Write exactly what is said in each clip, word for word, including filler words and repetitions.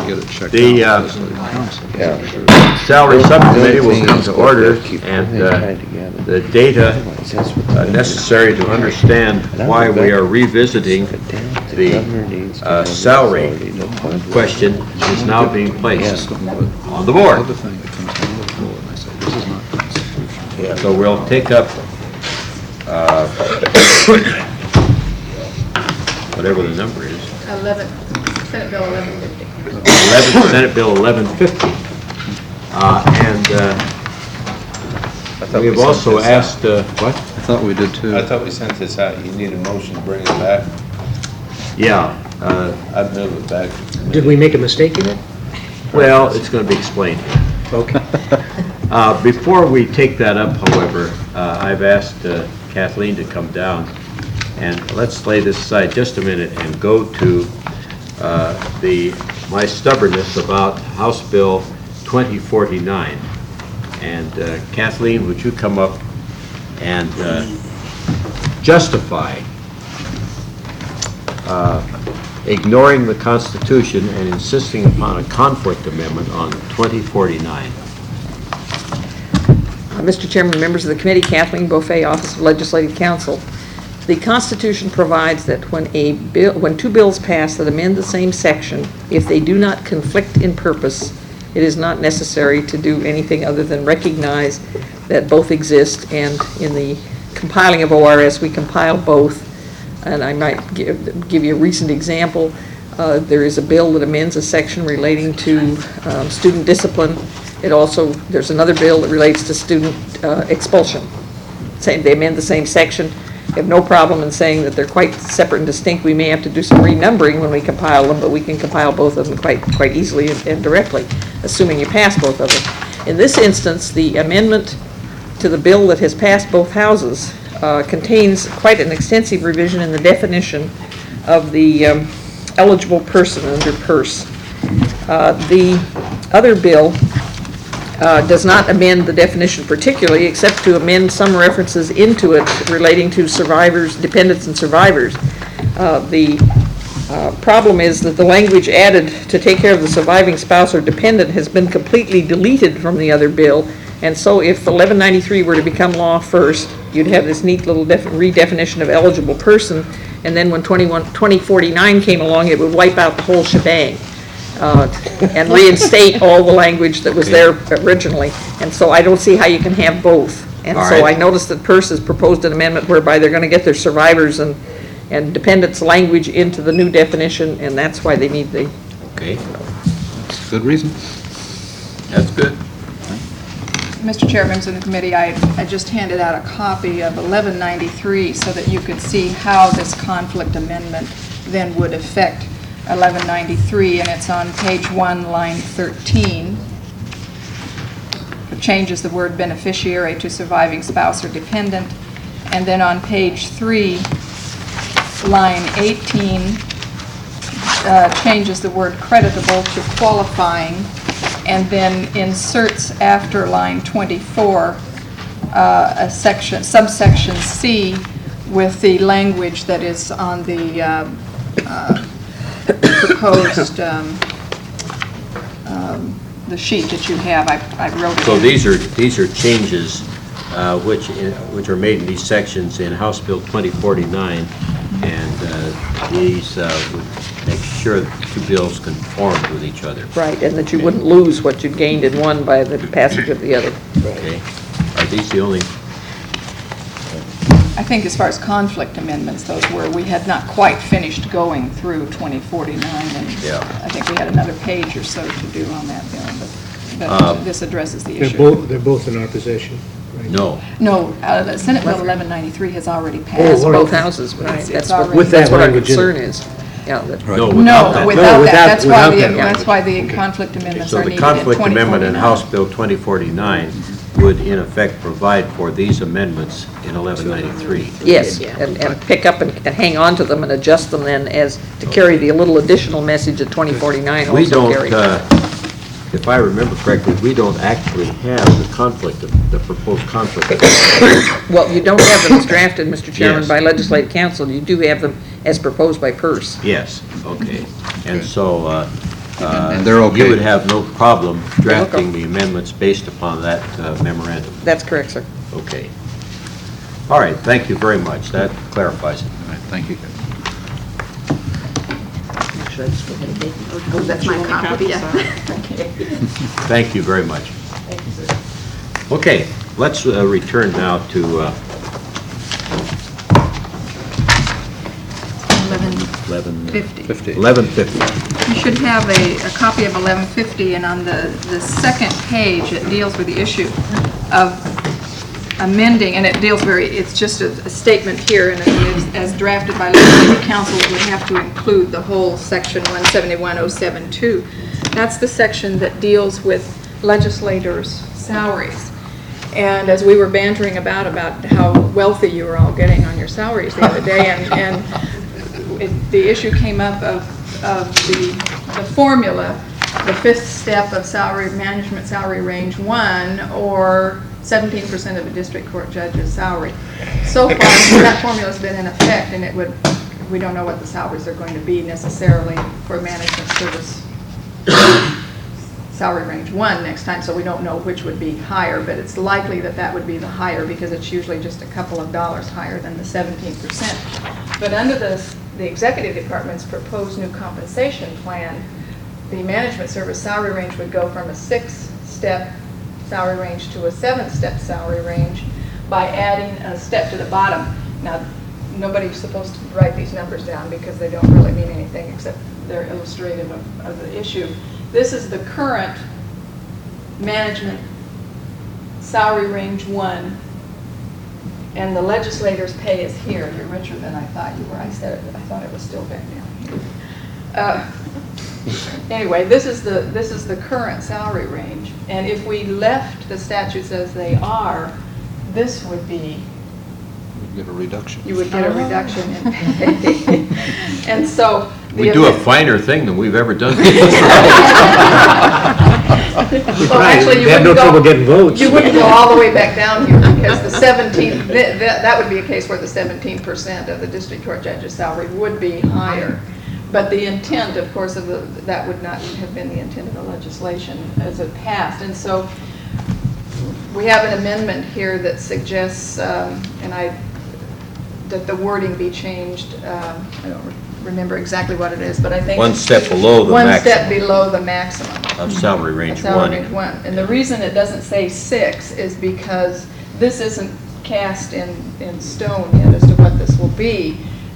get it checked The, out. uh, Legislative Council. Yeah. Salary Subcommittee will come to order, Keep and everything uh, tied together. the data Otherwise, that's what uh, the- necessary to understand why we are revisiting the uh, salary question is now being placed on the The board. other thing that comes down to the floor, and I say, this is not constitutional. So we'll take up uh, whatever the number is, eleven, Senate Bill eleven fifty. eleven, Senate Bill eleven fifty. Uh, And uh, we have also asked, uh, what? I thought we did too. I thought we sent this out. You need a motion to bring it back. Yeah, uh, I'd move it back. Did we make a mistake in it? well, it's going to be explained here. Okay. Uh, Before we take that up, however, uh, I've asked uh, Kathleen to come down, and let's lay this aside just a minute and go to uh, the, my stubbornness about House Bill twenty forty-nine. And uh, Kathleen, would you come up and uh, justify uh, ignoring the Constitution and insisting upon a conflict amendment on twenty forty-nine? Uh, Mister Chairman, members of the committee, Kathleen Beaufay, Office of Legislative Counsel. The Constitution provides that when a bill, when two bills pass that amend the same section, if they do not conflict in purpose, it is not necessary to do anything other than recognize that both exist, and in the compiling of O R S, we compile both. And I might give, give you a recent example. Uh, there is a bill that amends a section relating to um, student discipline. It also, there's another bill that relates to student uh, expulsion. Same, they amend the same section. We have no problem in saying that they're quite separate and distinct. We may have to do some renumbering when we compile them, but we can compile both of them quite, quite easily and, and directly, assuming you pass both of them. In this instance, the amendment to the bill that has passed both houses uh, contains quite an extensive revision in the definition of the um, eligible person under P E R S. Uh, the other bill uh, does not amend the definition particularly, except to amend some references into it relating to survivors, dependents and survivors. Uh, the uh, problem is that the language added to take care of the surviving spouse or dependent has been completely deleted from the other bill, and so if eleven ninety-three were to become law first, you'd have this neat little redefinition of eligible person, and then when twenty forty-nine came along, it would wipe out the whole shebang uh, and reinstate all the language that was there originally. And so I don't see how you can have both. And All so right. I noticed that P E R S has proposed an amendment whereby they're going to get their survivors and, and dependents language into the new definition, and that's why they need the, Okay, That's a good reason. that's good. Mister Chair, members of the committee, I, I just handed out a copy of eleven ninety-three so that you could see how this conflict amendment then would affect eleven ninety-three, and it's on page one, line thirteen. It changes the word beneficiary to surviving spouse or dependent. And then on page three, line eighteen, uh, changes the word creditable to qualifying, and then inserts after line twenty-four uh, a section, subsection C, with the language that is on the uh, uh, proposed um, um, the sheet that you have. I, I wrote it. So in. these are, these are changes uh, which, in- which are made in these sections in House Bill twenty forty-nine, and uh, these uh, would make sure that the two bills conform with each other. right, and that you wouldn't lose what you gained in one by the passage of the other. Okay, are these the only, I think as far as conflict amendments, those were, we had not quite finished going through twenty forty-nine, and Yeah. I think we had another page or so to do on that bill, but, but Um, this addresses the They're issue. both, they're both in our possession. right? no. No, uh, the Senate Bill eleven ninety-three has already It's passed. all right. both houses, right, It's- that's it's what, already- With that's that what our language in it. concern is. Yeah, that- No, No, without that. without No, that, without- that's why without the, that that's why the conflict amendments So are the needed in conflict amendment in 2049. House Bill twenty forty-nine would in effect provide for these amendments in eleven ninety-three. Yes, and, and pick up and, and hang on to them and adjust them then as, to carry the little additional message that twenty forty-nine We also don't, carries. uh, if I remember correctly, we don't actually have the conflict, of the proposed conflict. Well, you don't have them as drafted, Mister Chairman, Yes. by legislative council. You do have them as proposed by P E R S. Yes, okay. And so, uh, uh, And they're okay. you would have no problem drafting the amendments based upon that uh, memorandum. That's correct, sir. Okay. All right, thank you very much. That clarifies it. All right, thank you. Should I just go ahead and take it? Oh, that's my copy, yeah. Thank you very much. Okay, let's uh, return now to uh, eleven fifty. Fifty. eleven fifty. You should have a, a copy of eleven fifty, and on the, the second page, it deals with the issue of amending, and it deals very, it's just a, a statement here, and it is, as drafted by legislative council, it would have to include the whole section one seventy-one oh seven two. That's the section that deals with legislators' salaries. And as we were bantering about, about how wealthy you were all getting on your salaries the other day, and, and it, the issue came up of, of the, the formula, the fifth step of salary management salary range one, or seventeen percent of a district court judge's salary. So far, that formula's been in effect, and it would, we don't know what the salaries are going to be necessarily for management service salary range one next time, so we don't know which would be higher, but it's likely that that would be the higher because it's usually just a couple of dollars higher than the seventeen percent. But under the, the executive department's proposed new compensation plan, the management service salary range would go from a six-step salary range to a seven-step salary range by adding a step to the bottom. Now, nobody's supposed to write these numbers down because they don't really mean anything except they're illustrative of, of the issue. This is the current management salary range one, and the legislator's pay is here. You're richer than I thought you were. I said it, I thought it was still back down here. Uh, anyway, this is the this is the current salary range, and if we left the statutes as they are, this would be, You get a reduction. you would get a reduction in pay. And so the We do a amend- finer thing than we've ever done. Well, actually, you They have no wouldn't trouble go, getting votes. you wouldn't go all the way back down here because the seventeen, that, that would be a case where the seventeen percent of the district court judge's salary would be higher. But the intent, of course, of the, that would not have been the intent of the legislation as it passed. And so we have an amendment here that suggests, um, and I, that the wording be changed. Um, I don't re- remember exactly what it is, but I think One step below the one maximum step below the maximum. of salary range Salary range one. one. And the reason it doesn't say six is because this isn't cast in, in stone yet as to what this will be.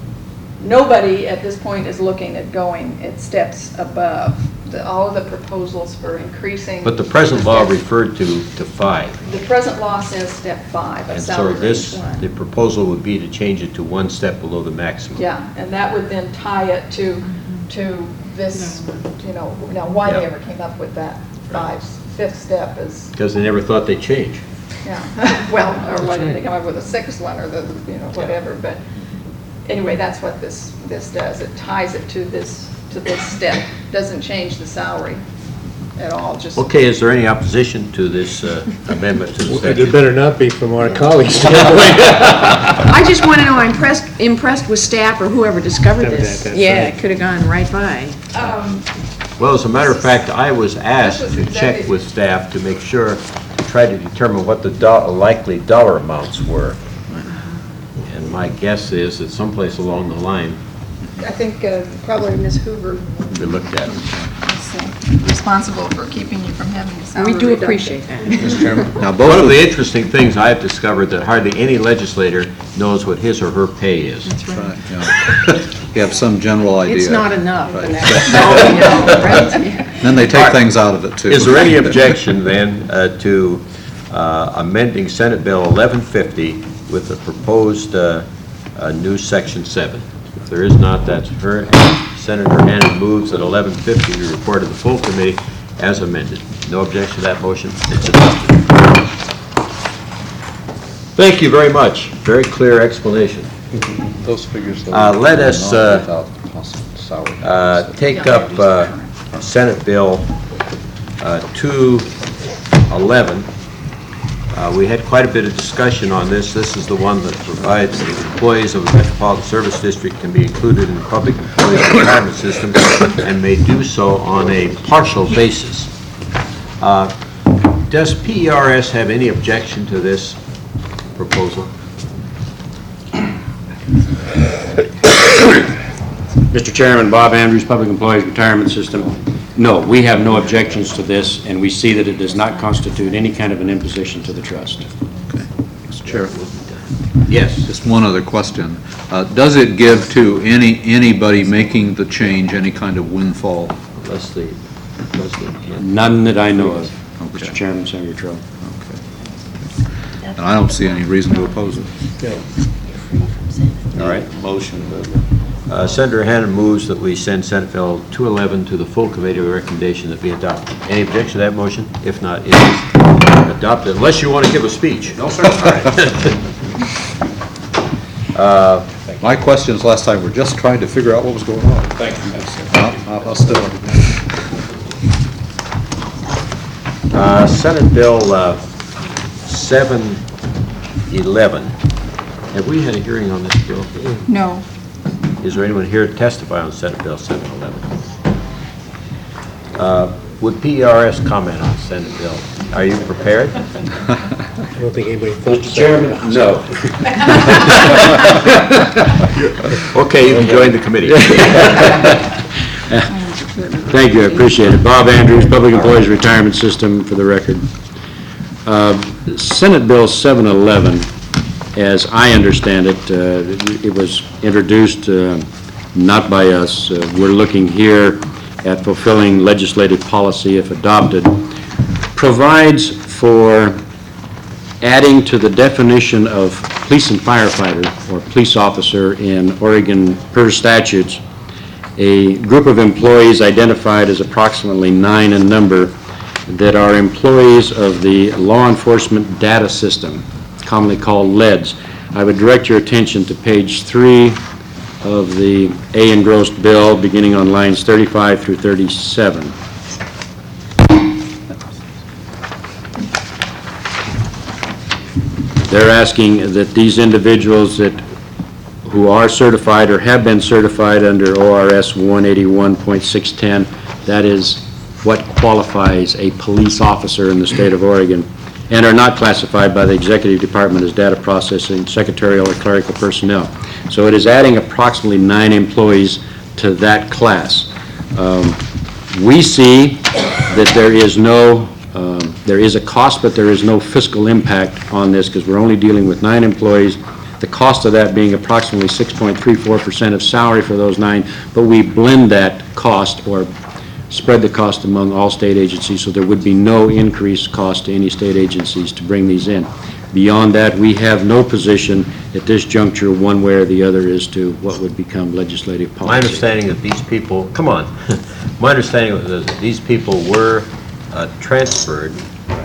Nobody at this point is looking at going at steps above. The, all of the proposals for increasing. But the present law referred to, to five. The present law says step five of And so salary this, range the one. proposal would be to change it to one step below the maximum. Yeah, and that would then tie it to, to this, you know, now why they Yeah. ever came up with that five, fifth step is, Because they never thought they'd change. yeah, well, or why didn't they come up with a sixth one, or the, you know, whatever, but anyway, that's what this, this does. It ties it to this, to this step. Doesn't change the salary at all, just. Okay, is there any opposition to this uh, amendment to the There statute? better not be from our colleagues standpoint. I just want to know, I'm impressed, impressed with staff or whoever discovered That- this. that's Yeah, right. it could have gone right by. Um, Well, as a matter of fact, I was asked This was to check executive. with staff to make sure, to try to determine what the do- likely dollar amounts were. And my guess is that someplace along the line, I think uh, probably Miz Hoover we looked at them. is uh, responsible for keeping you from having a salary We do reduction. appreciate that. Mister Chairman, now One both of of the the, interesting things I've discovered that hardly any legislator knows what his or her pay is. That's right. right, yeah. You have some general idea. It's not enough. Right. and that's- No, no, right? Then they take things out of it, too. Is there any objection then uh, to uh, amending Senate Bill eleven fifty with the proposed uh, uh, new section seven? If there is not, that's heard. Senator Hannan moves that eleven fifty be reported to the full committee as amended. No objection to that motion? It's adopted. Thank you very much. Very clear explanation. Those figures, though. Uh, let are us, not uh, without cost of salary. Uh, Take up uh, Senate Bill uh, two eleven, Uh, We had quite a bit of discussion on this. This is the one that provides that employees of the Metropolitan Service District can be included in the public employees retirement system and may do so on a partial basis. Uh, Does P E R S have any objection to this proposal? Mister Chairman, Bob Andrews, Public Employees Retirement System. No, we have no objections to this, and we see that it does not constitute any kind of an imposition to the trust. Mister Chair, Yes. just one other question. Uh, Does it give to any, anybody making the change any kind of windfall? Leslie, Leslie, yeah. None that I know of, Mister Okay. Chairman, Senator Trout. And I don't see any reason to oppose it. All right. Motion, but Uh, Senator Hannan moves that we send Senate Bill two eleven to the full committee with recommendation that be adopted. Any objection to that motion? If not, it is adopted, unless you want to give a speech. No, sir. My questions last time were just trying to figure out what was going on. thank you. Not not hostility. Uh, Senate Bill uh, seven eleven. Have we had a hearing on this bill? No. Is there anyone here to testify on Senate Bill seven eleven? Uh, Would P E R S comment on Senate Bill? Are you prepared? I don't think anybody thought Mister so. Chairman, no. Okay, you can join the committee. Thank you, I appreciate it. Bob Andrews, Public Employees Retirement System, for the record. Uh, Senate Bill seven eleven, as I understand it, uh, it was introduced uh, not by us. Uh, We're looking here at fulfilling legislative policy if adopted, provides for adding to the definition of police and firefighter, or police officer in Oregon per statutes, a group of employees identified as approximately nine in number that are employees of the Law Enforcement Data System, commonly called LEDS. I would direct your attention to page three of the A engrossed bill, beginning on lines thirty-five through thirty-seven. They're asking that these individuals that who are certified or have been certified under O R S one eighty-one point six ten, that is what qualifies a police officer in the state of Oregon, and are not classified by the Executive Department as data processing, secretarial, or clerical personnel. So it is adding approximately nine employees to that class. Um, we see that there is no, um, there is a cost, but there is no fiscal impact on this because we're only dealing with nine employees. The cost of that being approximately six point three four percent of salary for those nine, but we blend that cost or spread the cost among all state agencies, so there would be no increased cost to any state agencies to bring these in. Beyond that, we have no position at this juncture, one way or the other, as to what would become legislative policy. My understanding that these people, come on, my understanding was that these people were uh, transferred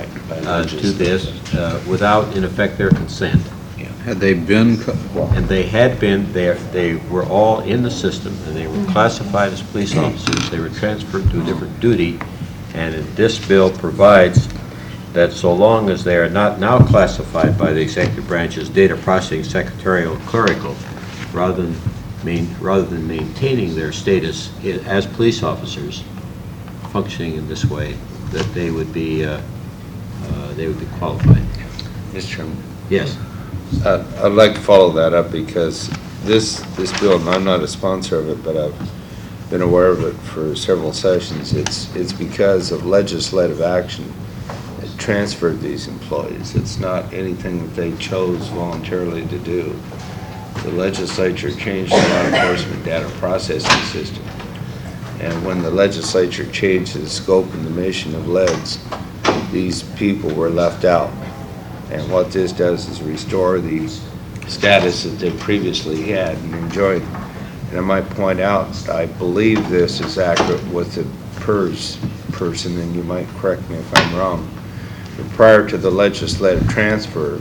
uh, to this uh, without, in effect, their consent. Had they been, co- And they had been, they, they were all in the system, and they were classified as police officers. They were transferred to a different duty, and this bill provides that so long as they are not now classified by the executive branch as data processing, secretarial, clerical, rather than main, rather than maintaining their status i- as police officers, functioning in this way, that they would be, uh, uh, they would be qualified. Mister Chairman, Yes. uh, I'd like to follow that up because this, this bill, and I'm not a sponsor of it, but I've been aware of it for several sessions. It's, it's because of legislative action that transferred these employees. It's not anything that they chose voluntarily to do. The legislature changed the law enforcement data processing system. And when the legislature changed the scope and the mission of LEDS, these people were left out. And what this does is restore the status that they previously had and enjoyed. And I might point out, I believe this is accurate with the PERS person, and you might correct me if I'm wrong. But prior to the legislative transfer,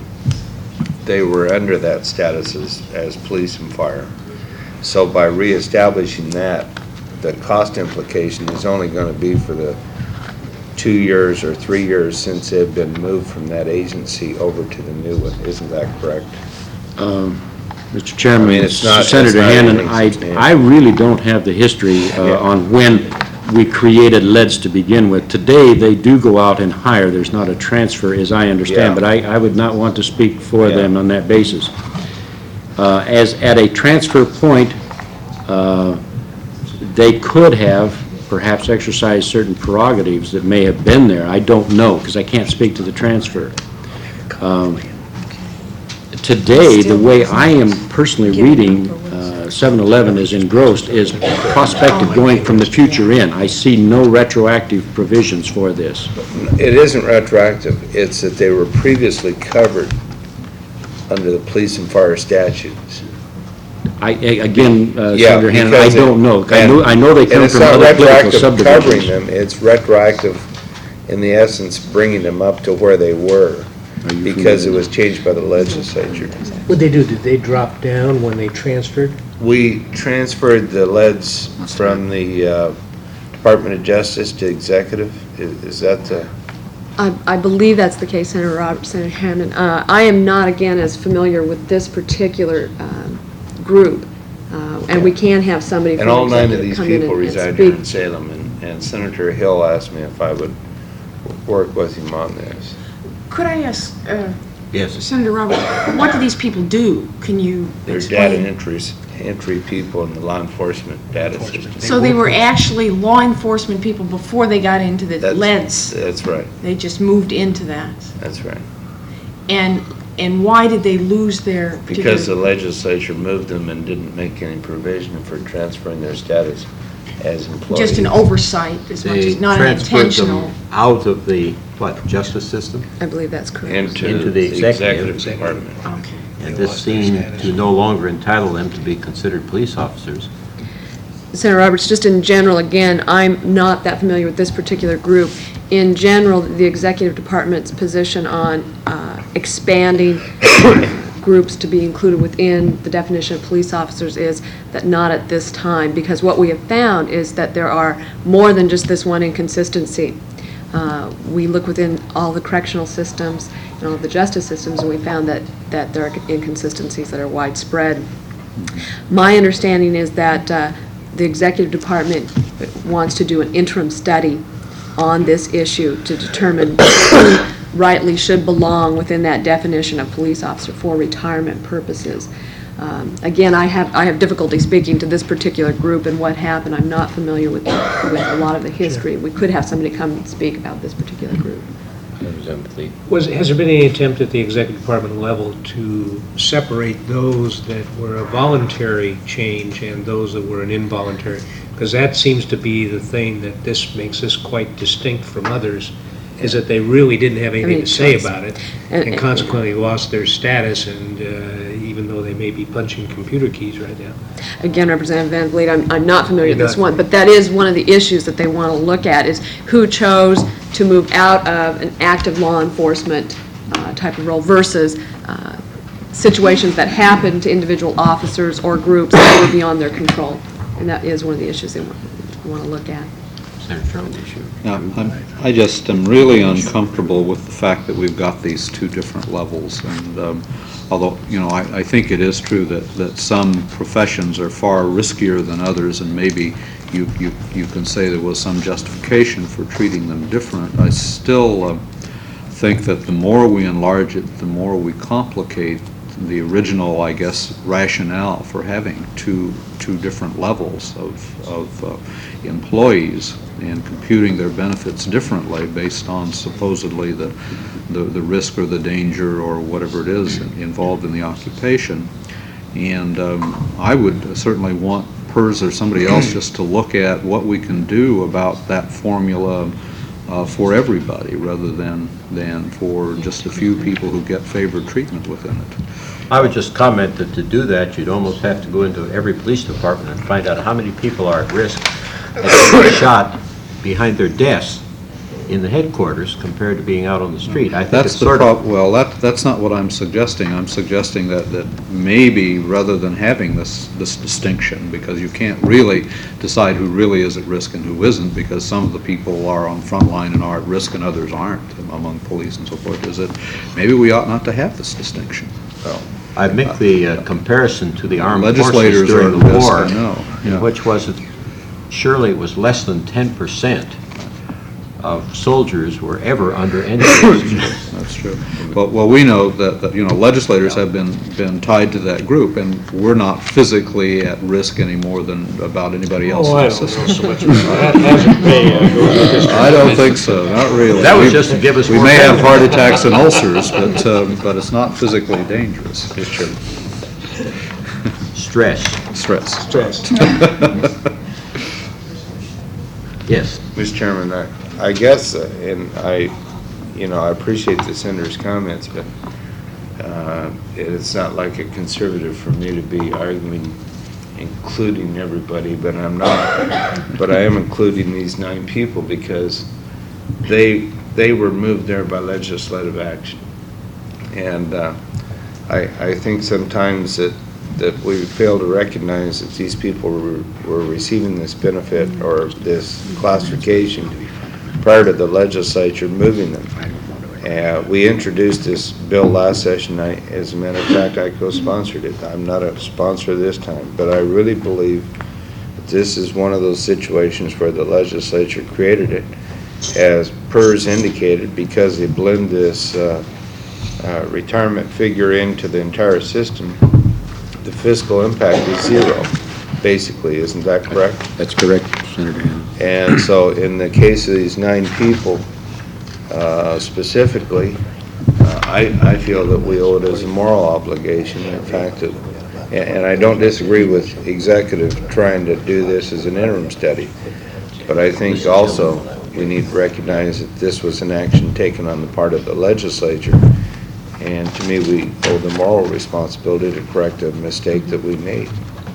they were under that status as, as police and fire. So by reestablishing that, the cost implication is only going to be for the two years or three years since they've been moved from that agency over to the new one. Isn't that correct? Um, Mister Chairman, I mean, it's not- Senator it's not Hannan, anything I, substantial. I really don't have the history uh, Yeah. on when we created LEDs to begin with. Today, they do go out and hire. There's not a transfer, as I understand, Yeah. but I, I would not want to speak for Yeah. them on that basis. Uh, As, at a transfer point, uh, they could have perhaps exercised certain prerogatives that may have been there. I don't know, because I can't speak to the transfer. Um, Today, the way I am personally reading uh, seven eleven is engrossed is prospective going from the future in. I see no retroactive provisions for this. It isn't retroactive. It's that they were previously covered under the police and fire statutes. I, a- again, uh, Yeah, Senator Hannan, I because it- don't know. I know, I know they And come it's from not other political retroactive covering subdivisions. them, it's retroactive in the essence bringing them up to where they were Are you because it familiar? was changed by the legislature. What'd they do? Did they drop down when they transferred? We transferred the leads from the uh, Department of Justice to executive. Is is that the, I, I believe that's the case, Senator Roberts, Senator Hammond. Uh, I am not, again, as familiar with this particular um, group, uh, and we can have somebody and from all nine of executive these come in people and- and reside here in speak. Salem, and and Senator Hill asked me if I would work with him on this. Could I ask, uh, Yes. Senator Roberts, what do these people do? Can you They're data explain? entries, entry people in the law enforcement data system. So they were actually law enforcement people before they got into the That's- LEDs? That's right, They just moved into that? that's right. And, and why did they lose their particular? Because the legislature moved them and didn't make any provision for transferring their status as employees. Just an oversight as much They as, not an transferred intentional? them out of the, what, justice system? I believe that's correct. Into into the the executive executive. department. Okay. And this seemed to no longer entitle them to be considered police officers. Senator Roberts, just in general, again, I'm not that familiar with this particular group. In general, the executive department's position on uh, expanding groups to be included within the definition of police officers is that not at this time, because what we have found is that there are more than just this one inconsistency. Uh, We look within all the correctional systems and all of the justice systems, and we found that, that there are inconsistencies that are widespread. My understanding is that uh, the executive department wants to do an interim study on this issue to determine who rightly should belong within that definition of police officer for retirement purposes. Um, Again, I have, I have difficulty speaking to this particular group and what happened. I'm not familiar with, with a lot of the history. We could have somebody come and speak about this particular group. Was, has there been any attempt at the executive department level to separate those that were a voluntary change and those that were an involuntary? Because that seems to be the thing that this makes this quite distinct from others, is that they really didn't have anything any to say choice. about it, And- and consequently lost their status, and uh, even though they may be punching computer keys right now. Again, Representative Van Vliet, I'm, I'm not familiar with You're this not. one, but that is one of the issues that they want to look at, is who chose to move out of an active law enforcement uh, type of role versus uh, situations that happen to individual officers or groups that were beyond their control. And that is one of the issues they want, want to look at. Senator Trump issue. Now, I'm- I just am really uncomfortable with the fact that we've got these two different levels, and um, although, you know, I I think it is true that that some professions are far riskier than others, and maybe you you you can say there was some justification for treating them different. I still um, think that the more we enlarge it, the more we complicate the original, I guess, rationale for having two two different levels of of uh, employees and computing their benefits differently based on supposedly the, the the risk or the danger or whatever it is involved in the occupation. And um, I would certainly want P E R S or somebody else just to look at what we can do about that formula uh, for everybody, rather than, than for just a few people who get favored treatment within it. I would just comment that to do that, you'd almost have to go into every police department and find out how many people are at risk of being shot behind their desks in the headquarters compared to being out on the street. I think That's it's the sort prob, of, well, that, that's not what I'm suggesting. I'm suggesting that, that maybe, rather than having this, this distinction, because you can't really decide who really is at risk and who isn't, because some of the people are on front line and are at risk and others aren't among police and so forth, is that maybe we ought not to have this distinction. well, I make the uh, comparison to the armed forces Legislators are during at the risk, war, I know, yeah. in which was, it- surely it was less than ten percent of soldiers were ever under any risk. That's true. Well, well, we know that, that, you know, legislators have been, been tied to that group, and we're not physically at risk any more than about anybody else Oh, in I the don't know system. so much about that. Hazard pay, uh, goes with this. I don't think so, not really. That was We- just to give us We more may have benefit. heart attacks and ulcers, but, um, but it's not physically dangerous. It's true. Stress, Stress. Stress. yes. Mister Chairman, I, I guess, uh, and I, you know, I appreciate the senator's comments, but uh, it's not like a conservative for me to be arguing including everybody, but I'm not. But I am including these nine people because they, they were moved there by legislative action. And uh, I, I think sometimes that, that we fail to recognize that these people were, were receiving this benefit or this classification prior to the legislature moving them. Uh, we introduced this bill last session. I, as a matter of fact, I co-sponsored it. I'm not a sponsor this time, but I really believe that this is one of those situations where the legislature created it, as P E R S indicated, because they blend this uh, uh, retirement figure into the entire system. The fiscal impact is zero, basically. Isn't that correct? That's correct, Senator Hannon. And so in the case of these nine people, uh, specifically, uh, I, I feel that we owe it as a moral obligation, in fact, that, and, and I don't disagree with executive trying to do this as an interim study, but I think also we need to recognize that this was an action taken on the part of the legislature, and to me, we owe the moral responsibility to correct a mistake that we made.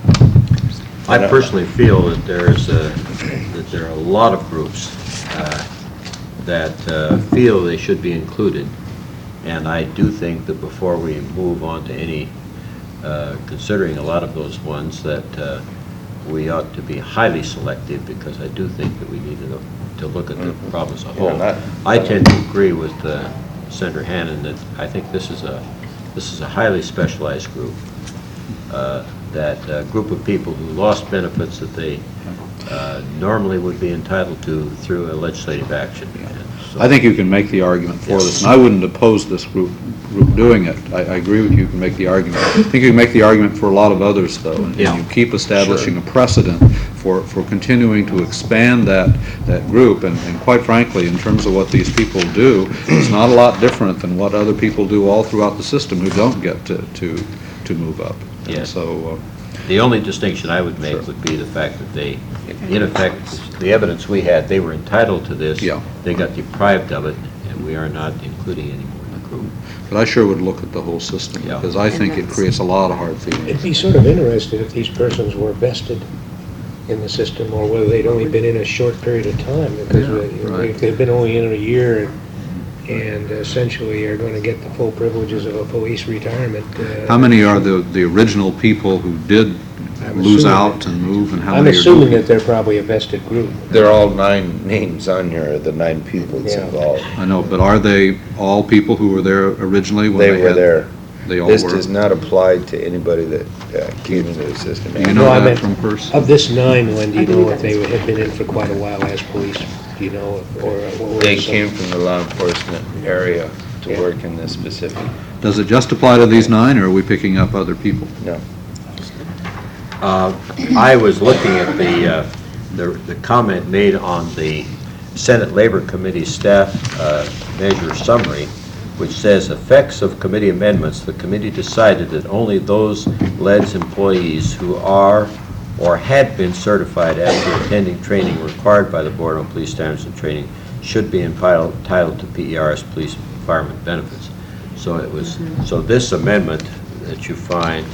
I personally feel that there's a, that there are a lot of groups uh, that uh, feel they should be included, and I do think that before we move on to any, uh, considering a lot of those ones, that uh, we ought to be highly selective, because I do think that we need to, to look at the problem as a whole. that- I tend to agree with uh, Senator Hannon that I think this is a, this is a highly specialized group. Uh, that uh, group of people who lost benefits that they uh, normally would be entitled to through a legislative action. And so- I think you can make the argument for this, and I wouldn't oppose this group, group doing it. I, I agree with you, you can make the argument. I think you can make the argument for a lot of others, though, and Yeah. you keep establishing a precedent for, for continuing to expand that, that group, and, and quite frankly, in terms of what these people do, it's not a lot different than what other people do all throughout the system who don't get to, to, to move up. And Yes. so, uh, The only distinction I would make would be the fact that they, in effect, the evidence we had, they were entitled to this. Yeah. They got deprived of it, and we are not including any more in the group. but I sure would look at the whole system, Yeah. because I think it creates a lot of hard feelings. It'd be sort of interesting if these persons were vested in the system, or whether they'd only been in a short period of time, because Yeah, uh, you know, right. if they've been only in a year and essentially are going to get the full privileges of a police retirement. uh, How many are the, the original people who did I'm lose assuming out that- and move, and how I'm many are assuming new? that they're probably a vested group. They're all nine names on here, the nine people that's Yeah. involved. I know, but are they all people who were there originally when they They were had- there. They all This were? does not apply to anybody that uh, came into the system. Do you No, know I that meant from person? Of this nine, Len, do you know if they had been in for quite a while as police? Do you know, if- or what were They some- came from the law enforcement area to Yeah. work in this specific, Does it just apply to these nine, or are we picking up other people? no. Uh, I was looking at the, uh, the the comment made on the Senate Labor Committee staff uh, measure summary, which says, effects of committee amendments, the committee decided that only those L E D S employees who are or had been certified after attending training required by the Board on Police Standards and Training should be entitled entitled to P E R S police fireman benefits. So it was, so this amendment that you find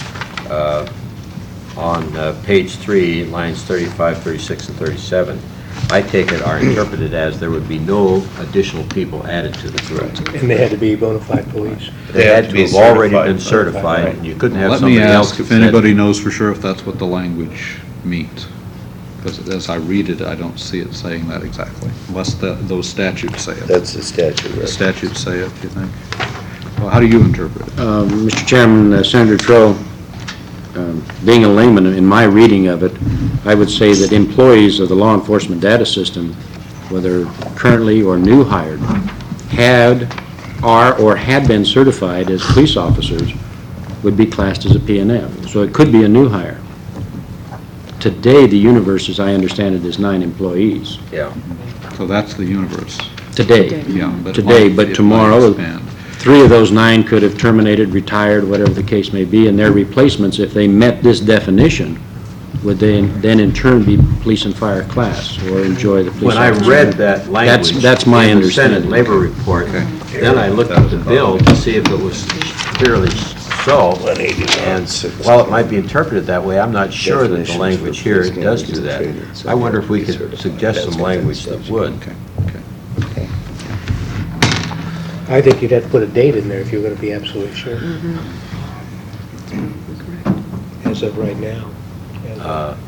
uh, on uh, page three, lines thirty-five, thirty-six, and thirty-seven, I take it, are interpreted as there would be no additional people added to the group. And they had to be bona fide police. They had to have already been certified, and you couldn't have Let me somebody else ask who if said... anybody knows for sure if that's what the language means. Because as I read it, I don't see it saying that exactly, unless the- those statutes say it. That's the statute, The right? statutes say it, you think? Well, how do you interpret it? Uh, Mister Chairman, uh, Senator Troll, um, being a layman, in my reading of it, I would say that employees of the law enforcement data system, whether currently or new hired, had, are, or had been certified as police officers, would be classed as a P and F. So it could be a new hire. Today, the universe, as I understand it, is nine employees. Yeah. So that's the universe, Today. yeah. but it Today, might- but it might tomorrow, expand. three of those nine could have terminated, retired, whatever the case may be, and their replacements, if they met this definition, would they then in turn be police and fire class or enjoy the police When I officer? read that language... that's my in the Senate understanding. Labor Report, then I looked at the bill to see if it was clearly so, and while it might be interpreted that way, I'm not sure that the language here does do that. I wonder if we could suggest some language that would. Okay, okay. I think you'd have to put a date in there if you're going to be absolutely sure. As of right now. As of- Uh,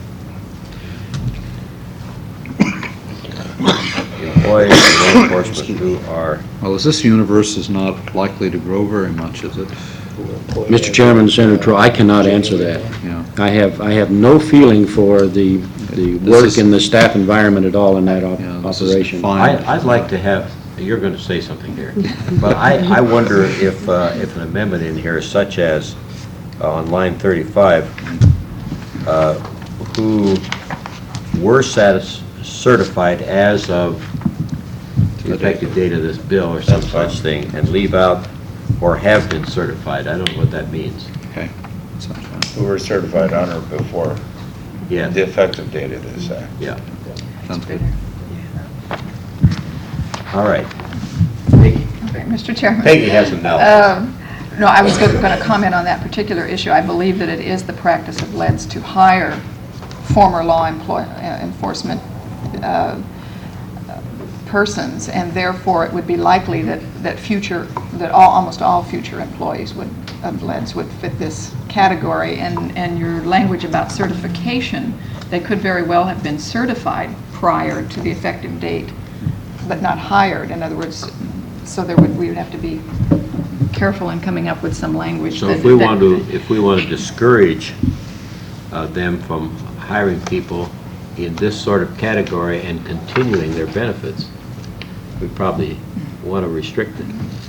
Employees of law enforcement who are... Well, as this universe is not likely to grow very much, is it? Mister Chairman, Senator Troy, I cannot answer that. Yeah. I have, I have no feeling for the, the This work is- and the staff environment at all in that op- Yeah, this is operation. defined. I- I'd like to have, you're going to say something here, but I, I wonder if, uh, if an amendment in here such as uh, on line thirty-five, uh, who were satis, certified as of the effective date of this bill or some such thing, and leave out or have been certified. I don't know what that means. Okay. Sounds fine. Who were certified on or before Yeah, the effective date of this act. yeah. Sounds good. All right. Peggy. Okay, Mister Chairman. Peggy has a note. Um, No, I was going to comment on that particular issue. I believe that it is the practice of L E D S to hire former law employ- uh, enforcement uh, persons, and therefore it would be likely that, that future, that all, almost all future employees would, of L E D S would fit this category. And, and your language about certification, they could very well have been certified prior to the effective date, but not hired. In other words, so there would, we would have to be careful in coming up with some language. So that- if we that- want to, if we want to discourage uh, them from hiring people in this sort of category and continuing their benefits, we probably want to restrict it.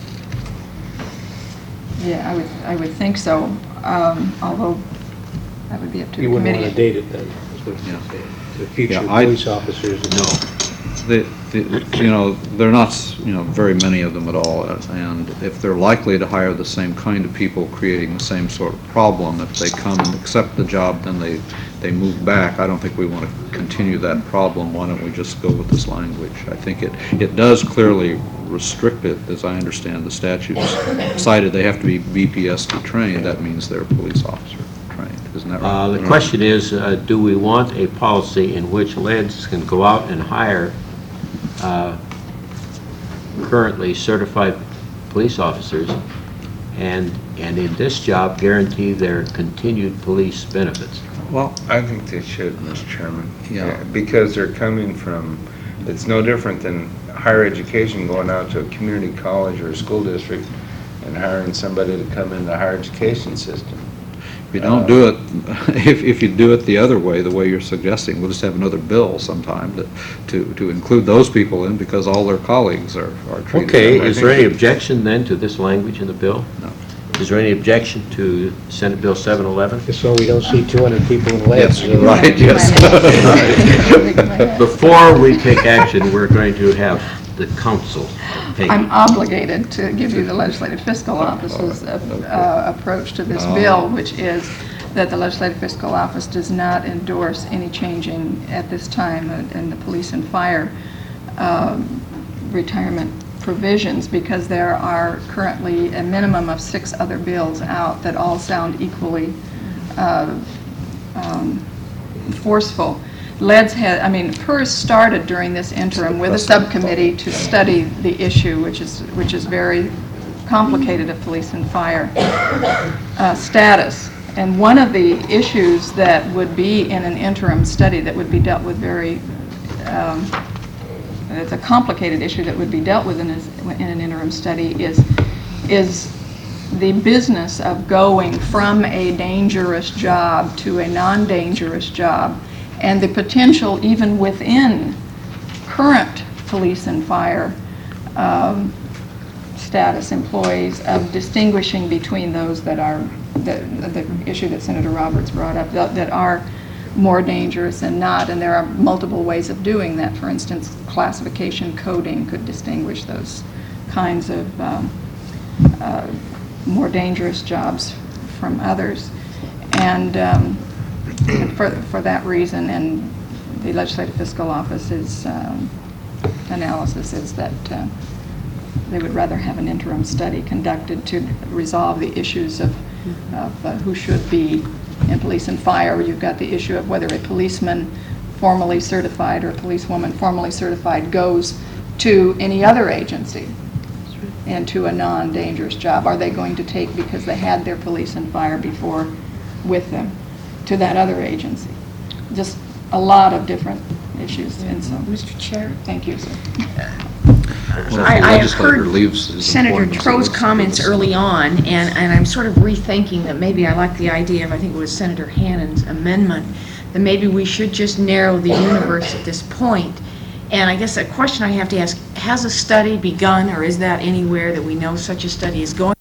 Yeah, I would, I would think so, um, although that would be up to the You wouldn't want to committee. date it then, is what Yeah. you're saying. The future Yeah, I- police officers. No. The, the- you know, they're not, you know, very many of them at all, uh, and if they're likely to hire the same kind of people creating the same sort of problem, if they come and accept the job, then they, they move back. I don't think we want to continue that problem. Why don't we just go with this language? I think it, it does clearly restrict it, as I understand the statutes cited, they have to be B P S D trained. That means they're police officer trained, isn't that right? Uh, The question is, uh, do we want a policy in which L E D S can go out and hire uh, currently certified police officers and, and in this job guarantee their continued police benefits? Well, I think they should, Mister Chairman. Yeah. Because they're coming from, it's no different than higher education going out to a community college or a school district and hiring somebody to come in the higher education system. if you don't do it, if, if you do it the other way, the way you're suggesting, we'll just have another bill sometime to, to, to include those people in because all their colleagues are, are treated. Okay, that way. is there any objection then to this language in the bill? No. Is there any objection to Senate Bill seven eleven? Just so we don't see two hundred people in L E D S. Yes, you're right, yes. Before we take action, we're going to have the council. Peggy. I'm obligated to give you the Legislative Fiscal Office's uh, uh, approach to this bill, which is that the Legislative Fiscal Office does not endorse any changing at this time in in the police and fire um, retirement provisions, because there are currently a minimum of six other bills out that all sound equally uh, um, forceful. LEDS had, I mean, PERS started during this interim with a subcommittee to study the issue, which is, which is very complicated of police and fire uh, status. And one of the issues that would be in an interim study that would be dealt with very, um, it's a complicated issue that would be dealt with in, a, in an interim study is, is the business of going from a dangerous job to a non-dangerous job, and the potential even within current police and fire um, status employees of distinguishing between those that are, the, the issue that Senator Roberts brought up, that, that are more dangerous and not, and there are multiple ways of doing that. For instance, classification coding could distinguish those kinds of um, uh, more dangerous jobs from others. And um, for, for that reason, and the Legislative Fiscal Office's um, analysis is that uh, they would rather have an interim study conducted to resolve the issues of, of uh, who should be in police and fire. You've got the issue of whether a policeman formally certified or a policewoman formally certified goes to any other agency and to a non-dangerous job. Are they going to take, because they had their police and fire before with them, to that other agency? Just a lot of different issues. And so, Mister Chair? thank you, sir. Well, if the I- I have legislator heard leaves, it's Senator important to Tro's listen to comments this. early on, and, and I'm sort of rethinking that maybe I like the idea of, I think it was Senator Hannon's amendment, that maybe we should just narrow the universe at this point. And I guess a question I have to ask, has a study begun, or is that anywhere that we know such a study is going?